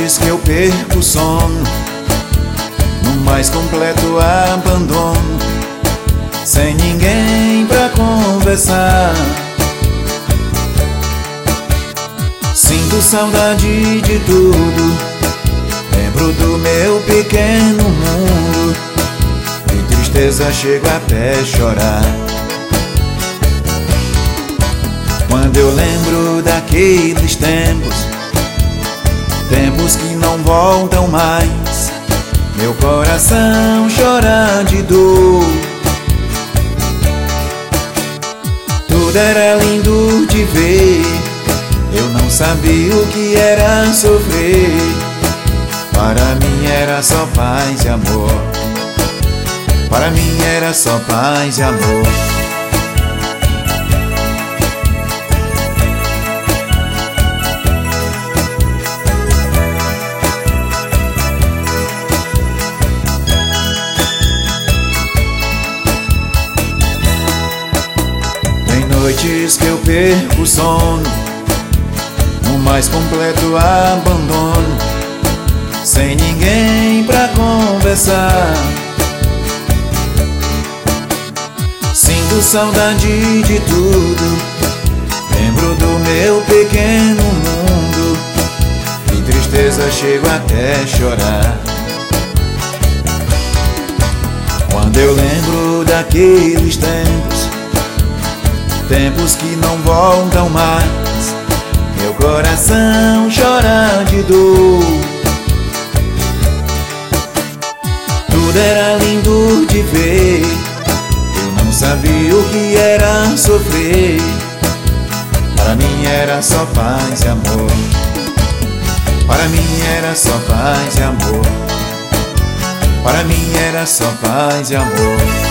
noites que eu perco o sono, no mais completo abandono, sem ninguém pra conversar. Sinto saudade de tudo, lembro do meu pequeno mundo, de tristeza chego até chorar. Quando eu lembro daqueles tempos, tempos que não voltam mais, meu coração chora de dor. Tudo era lindo de ver, eu não sabia o que era sofrer. Para mim era só paz e amor, para mim era só paz e amor. Noites que eu perco o sono, no mais completo abandono, sem ninguém pra conversar. Sinto saudade de tudo, lembro do meu pequeno mundo, de tristeza chego até chorar. Quando eu lembro daqueles tempos, tempos que não voltam mais, meu coração chora de dor. Tudo era lindo de ver, eu não sabia o que era sofrer. Para mim era só paz e amor, para mim era só paz e amor, para mim era só paz e amor.